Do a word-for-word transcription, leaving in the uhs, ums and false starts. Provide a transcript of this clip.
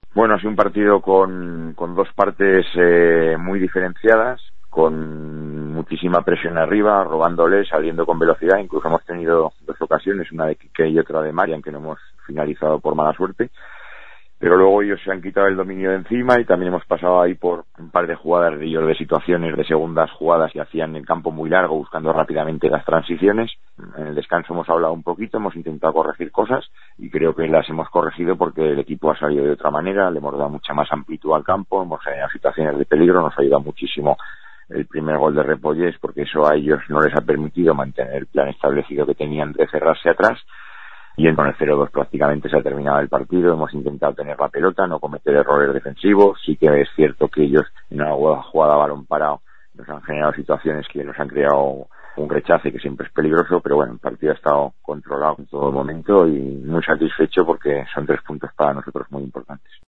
Bueno, ha sido un partido con, con dos partes eh, muy diferenciadas, con muchísima presión arriba, robándole, saliendo con velocidad. Incluso hemos tenido dos ocasiones, una de Quique y otra de Marian, que no hemos finalizado por mala suerte. Pero luego ellos se han quitado el dominio de encima y también hemos pasado ahí por un par de jugadas de ellos, de situaciones, de segundas jugadas que hacían el campo muy largo, buscando rápidamente las transiciones. En el descanso hemos hablado un poquito, hemos intentado corregir cosas y creo que las hemos corregido porque el equipo ha salido de otra manera, le hemos dado mucha más amplitud al campo, hemos generado situaciones de peligro, nos ha ayudado muchísimo el primer gol de Repollés porque eso a ellos no les ha permitido mantener el plan establecido que tenían de cerrarse atrás. Y con el cero dos prácticamente se ha terminado el partido. Hemos intentado tener la pelota, no cometer errores defensivos. Sí que es cierto que ellos en una jugada a balón parado nos han generado situaciones que nos han creado un rechace que siempre es peligroso, pero bueno, el partido ha estado controlado en todo momento y muy satisfecho porque son tres puntos para nosotros muy importantes.